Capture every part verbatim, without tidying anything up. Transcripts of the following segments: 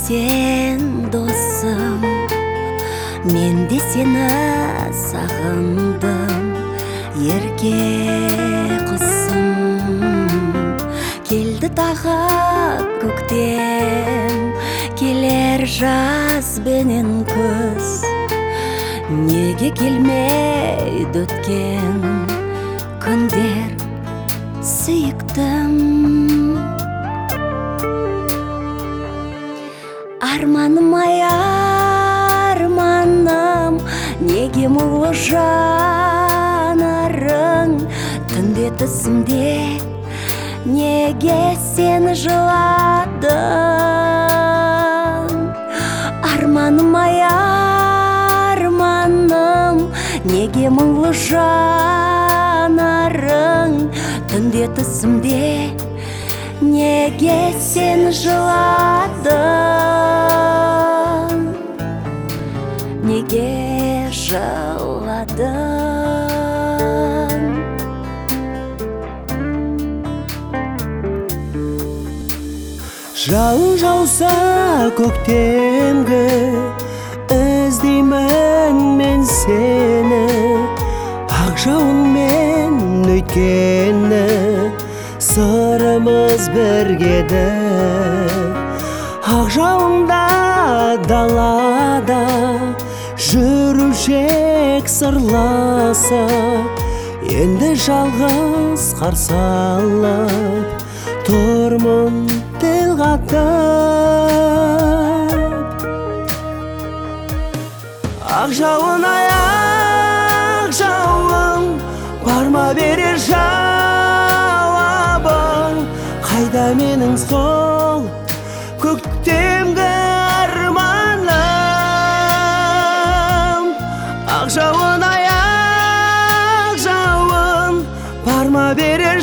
сен досым, мен де сені сағындым, ерке құсым. Келді тағы көктем, келер жаз бенен күз, неге келмейді өткен күндер сүйіктім. Арманым ай арманым, неге мұлы жанарың түнде түсімде, неге сені жыладың. Арманым ай арманым, неге мұлы жанарың түнде түсімде, неге сені жыладың, неге жыладың. Жауын жауса көктемгі, іздеймін мен сені. Ақ жауынмен өткені сырымыз біргеді. Ақ жауында далада жүрушек сырласа, енді жалғыз қарсы алып тұрмын тіл қатып. Ақ жауын ай ақ жауын, барма берер жауабың. Қайда менің сол көктемгі арманым. Ақ жауын ай ақ жауын, барма берер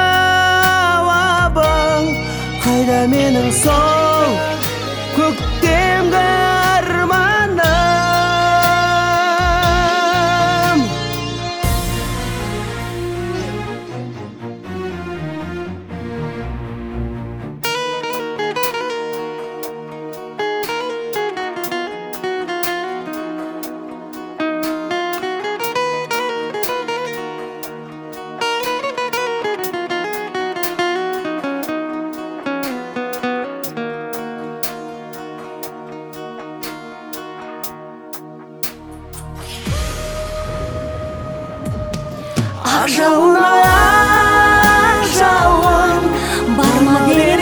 жауабың. Қайда менің сол көктемгі арманым. Ақ жауын ай ақ жауын, барма берер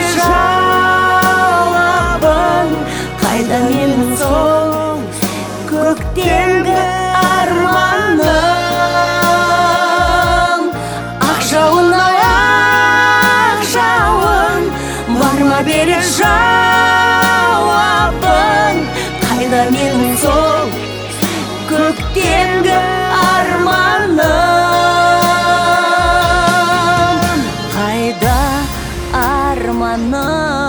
жауабың. Қайда менің сол көктемгі арманым. Ақ жауын ай ақ жауын, барма берер жауабың. Қайда менің сол көктемгі арманым. Қайда арманым.